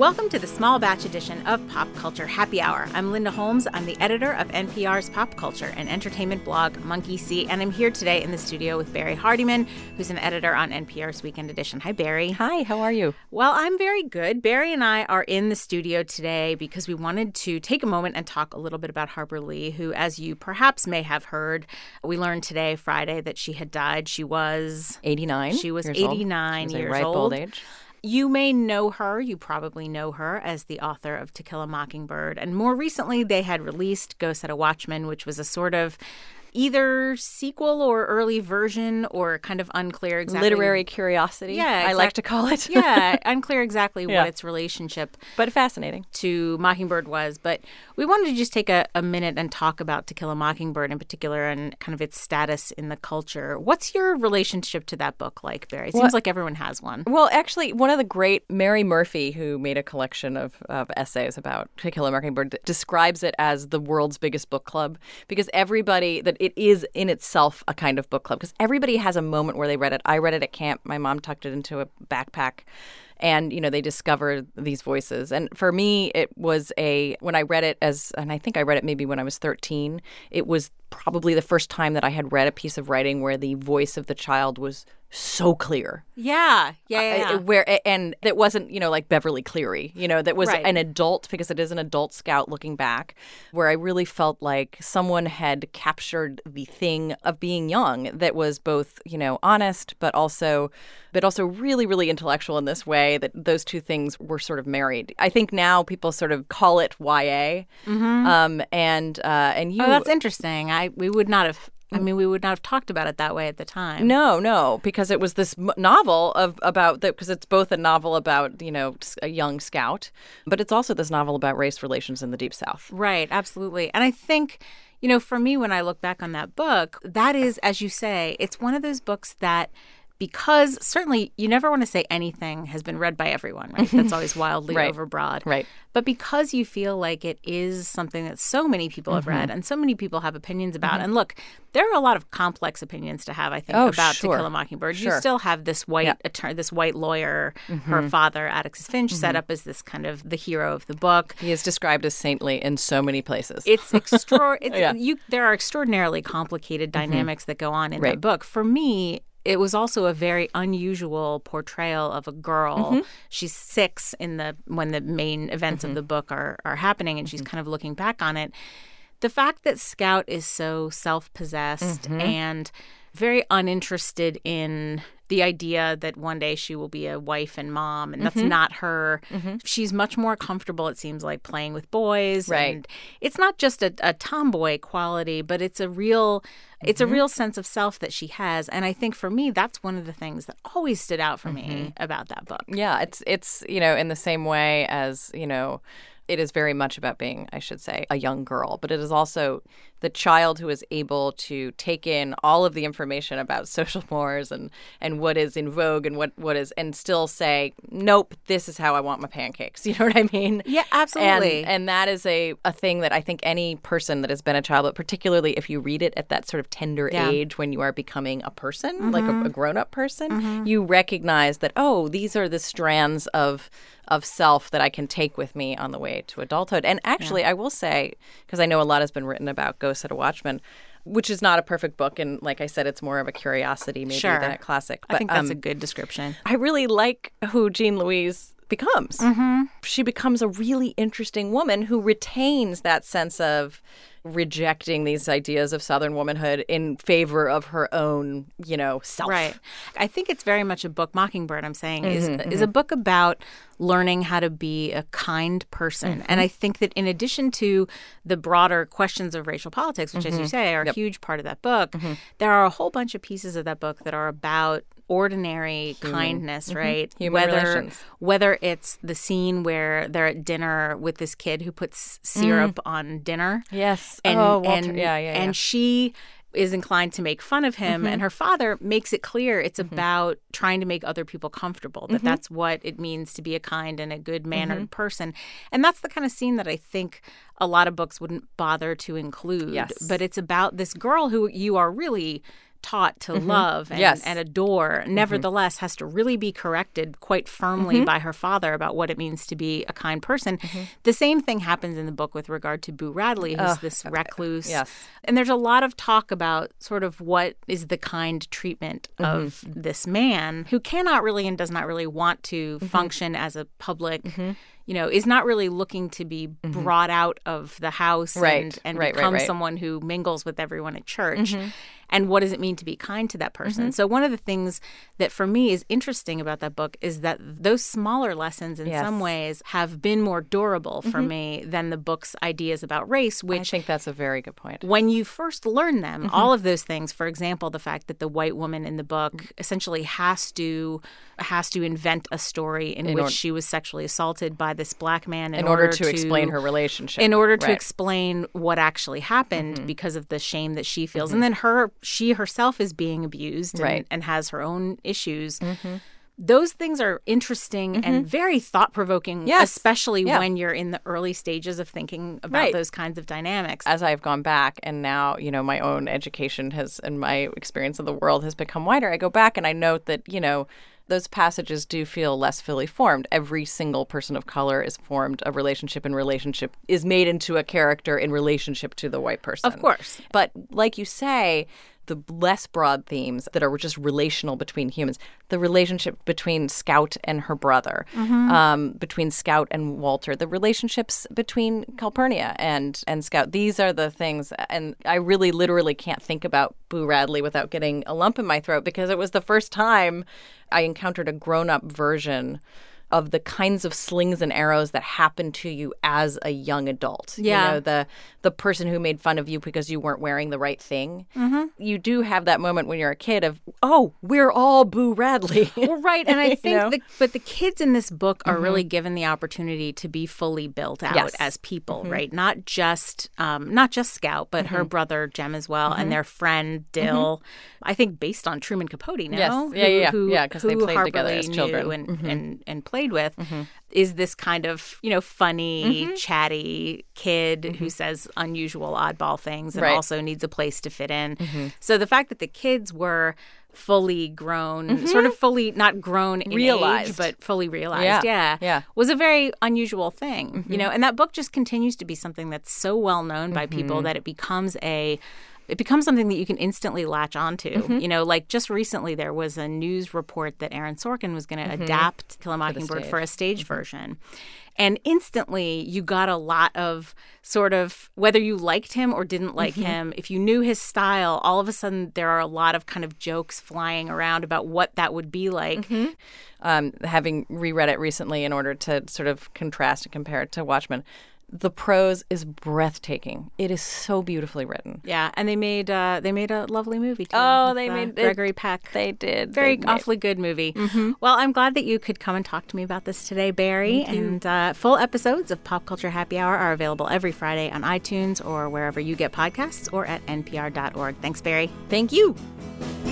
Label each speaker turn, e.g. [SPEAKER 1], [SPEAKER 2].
[SPEAKER 1] Welcome to the small batch edition of Pop Culture Happy Hour. I'm Linda Holmes. I'm the editor of NPR's Pop Culture and entertainment blog Monkey See, and I'm here today in the studio with Barry Hardiman, who's an editor on NPR's Weekend Edition. Hi, Barry.
[SPEAKER 2] Hi, how are you?
[SPEAKER 1] Well, I'm very good. Barry and I are in the studio today because we wanted to take a moment and talk a little bit about Harper Lee, who, as you perhaps may have heard, we learned today, Friday, that she had died. She was
[SPEAKER 2] 89.
[SPEAKER 1] She was
[SPEAKER 2] years
[SPEAKER 1] 89
[SPEAKER 2] old. She was
[SPEAKER 1] years
[SPEAKER 2] a ripe
[SPEAKER 1] old.
[SPEAKER 2] old age.
[SPEAKER 1] You may know her, you probably know her as the author of To Kill a Mockingbird. And more recently, they had released Go Set a Watchman, which was a sort of either sequel or early version or kind of unclear exactly.
[SPEAKER 2] Literary curiosity,
[SPEAKER 1] yeah,
[SPEAKER 2] I like to call it.
[SPEAKER 1] Yeah, unclear exactly
[SPEAKER 2] Yeah.
[SPEAKER 1] what its relationship
[SPEAKER 2] But fascinating.
[SPEAKER 1] to Mockingbird was. But we wanted to just take a minute and talk about To Kill a Mockingbird in particular and kind of its status in the culture. What's your relationship to that book like, Barry? It seems like everyone has one.
[SPEAKER 2] Well, actually, one of the great, Mary Murphy, who made a collection of essays about To Kill a Mockingbird, describes it as the world's biggest book club because everybody, that it is in itself a kind of book club because everybody has a moment where they read it. I read it at camp. My mom tucked it into a backpack. And, you know, they discovered these voices. And for me, it was when I read it and I think I read it maybe when I was 13, it was probably the first time that I had read a piece of writing where the voice of the child was so clear.
[SPEAKER 1] Yeah.
[SPEAKER 2] And that wasn't, you know, like Beverly Cleary, you know, that was
[SPEAKER 1] Right.
[SPEAKER 2] an adult, because it is an adult scout looking back, where I really felt like someone had captured the thing of being young that was both, you know, honest, but also really, really intellectual in this way that those two things were sort of married. I think now people sort of call it YA.
[SPEAKER 1] Mm-hmm.
[SPEAKER 2] And you.
[SPEAKER 1] Oh, that's interesting. We would not have talked about it that way at the time.
[SPEAKER 2] No, because it was this novel because it's both a novel about, you know, a young scout, but it's also this novel about race relations in the Deep South.
[SPEAKER 1] Right, absolutely. And I think, you know, for me, when I look back on that book, that is, as you say, it's one of those books that, because certainly you never want to say anything has been read by everyone, right? That's always wildly
[SPEAKER 2] Right.
[SPEAKER 1] overbroad.
[SPEAKER 2] Right.
[SPEAKER 1] But because you feel like it is something that so many people have read and so many people have opinions about. And look, there are a lot of complex opinions to have, I think, about
[SPEAKER 2] sure.
[SPEAKER 1] To Kill a Mockingbird.
[SPEAKER 2] Sure.
[SPEAKER 1] You still have this white this white lawyer, her father, Atticus Finch, set up as this kind of the hero of the book.
[SPEAKER 2] He is described as saintly in so many places.
[SPEAKER 1] It's there are extraordinarily complicated dynamics that go on in
[SPEAKER 2] Right.
[SPEAKER 1] the book. For me, it was also a very unusual portrayal of a girl. She's 6 when the main events of the book are happening, and she's kind of looking back on it. The fact that Scout is so self-possessed and very uninterested in the idea that one day she will be a wife and mom, and that's not her. She's much more comfortable, it seems like, playing with boys.
[SPEAKER 2] Right.
[SPEAKER 1] And it's not just a tomboy quality, but it's a real sense of self that she has. And I think for me, that's one of the things that always stood out for me about that book.
[SPEAKER 2] Yeah, it's you know, in the same way as, you know, it is very much about being, I should say, a young girl, but it is also the child who is able to take in all of the information about social mores and what is in vogue and what is, and still say, nope, this is how I want my pancakes. You know what I mean?
[SPEAKER 1] Yeah, absolutely.
[SPEAKER 2] And that is a thing that I think any person that has been a child, but particularly if you read it at that sort of tender age when you are becoming a person, like a grown-up person, you recognize that, oh, these are the strands of self that I can take with me on the way to adulthood. And actually, I will say, because I know a lot has been written about Go Set a Watchman, which is not a perfect book. And like I said, it's more of a curiosity maybe than a classic. But
[SPEAKER 1] I think that's a good description.
[SPEAKER 2] I really like who Jean Louise becomes. She becomes a really interesting woman who retains that sense of rejecting these ideas of Southern womanhood in favor of her own, you know, self.
[SPEAKER 1] Right. I think it's very much a book, Mockingbird, I'm saying, is a book about learning how to be a kind person. And I think that in addition to the broader questions of racial politics, which, as you say, are a huge part of that book, there are a whole bunch of pieces of that book that are about ordinary kindness, right?
[SPEAKER 2] Human relations.
[SPEAKER 1] Whether it's the scene where they're at dinner with this kid who puts syrup on dinner.
[SPEAKER 2] Yes.
[SPEAKER 1] And,
[SPEAKER 2] Walter. Yeah.
[SPEAKER 1] And she is inclined to make fun of him, and her father makes it clear it's about trying to make other people comfortable, that that's what it means to be a kind and a good-mannered person. And that's the kind of scene that I think a lot of books wouldn't bother to include.
[SPEAKER 2] Yes.
[SPEAKER 1] But it's about this girl who you are really taught to love and adore, nevertheless has to really be corrected quite firmly by her father about what it means to be a kind person. The same thing happens in the book with regard to Boo Radley, who's this recluse.
[SPEAKER 2] Yes.
[SPEAKER 1] And there's a lot of talk about sort of what is the kind treatment of this man who cannot really and does not really want to function as a public is not really looking to be brought out of the house and become someone who mingles with everyone at church. And what does it mean to be kind to that person? So one of the things that for me is interesting about that book is that those smaller lessons in some ways have been more durable for me than the book's ideas about race, which
[SPEAKER 2] I think that's a very good point.
[SPEAKER 1] When you first learn them, all of those things, for example, the fact that the white woman in the book essentially has to invent a story in which she was sexually assaulted by this black man
[SPEAKER 2] in order to explain her relationship.
[SPEAKER 1] In order to explain what actually happened because of the shame that she feels. And then she herself is being abused and has her own issues. Those things are interesting and very thought-provoking, especially when you're in the early stages of thinking about those kinds of dynamics.
[SPEAKER 2] As I've gone back and now, my own education and my experience of the world has become wider, I go back and I note that, those passages do feel less fully formed. Every single person of color is formed. A relationship is made into a character in relationship to the white person.
[SPEAKER 1] Of course.
[SPEAKER 2] But like you say, the less broad themes that are just relational between humans, the relationship between Scout and her brother, between Scout and Walter, the relationships between Calpurnia and Scout. These are the things, and I really literally can't think about Boo Radley without getting a lump in my throat because it was the first time I encountered a grown-up version of the kinds of slings and arrows that happen to you as a young adult.
[SPEAKER 1] Yeah.
[SPEAKER 2] The person who made fun of you because you weren't wearing the right thing. You do have that moment when you're a kid of, oh, we're all Boo Radley.
[SPEAKER 1] Well, right. And I think but the kids in this book are really given the opportunity to be fully built out as people, right? Not just Scout, but her brother Jem as well, and their friend Dill. I think based on Truman Capote, no?
[SPEAKER 2] Yes. Yeah, because they played together as
[SPEAKER 1] children. And played with is this kind of, funny, chatty kid who says unusual, oddball things and also needs a place to fit in. So the fact that the kids were fully grown, sort of fully not grown in age, but fully realized, was a very unusual thing, and that book just continues to be something that's so well known by people that it becomes something that you can instantly latch onto. Like just recently there was a news report that Aaron Sorkin was going to adapt To Kill a Mockingbird for a stage version. And instantly you got a lot of sort of, whether you liked him or didn't like him, if you knew his style, all of a sudden there are a lot of kind of jokes flying around about what that would be like.
[SPEAKER 2] Having reread it recently in order to sort of contrast and compare it to Watchmen, the prose is breathtaking. It is so beautifully written.
[SPEAKER 1] Yeah, and they made a lovely movie too.
[SPEAKER 2] Oh, they made
[SPEAKER 1] Gregory Peck.
[SPEAKER 2] They did.
[SPEAKER 1] Awfully good movie. Well, I'm glad that you could come and talk to me about this today, Barry. And full episodes of Pop Culture Happy Hour are available every Friday on iTunes or wherever you get podcasts or at npr.org. Thanks, Barry.
[SPEAKER 2] Thank you.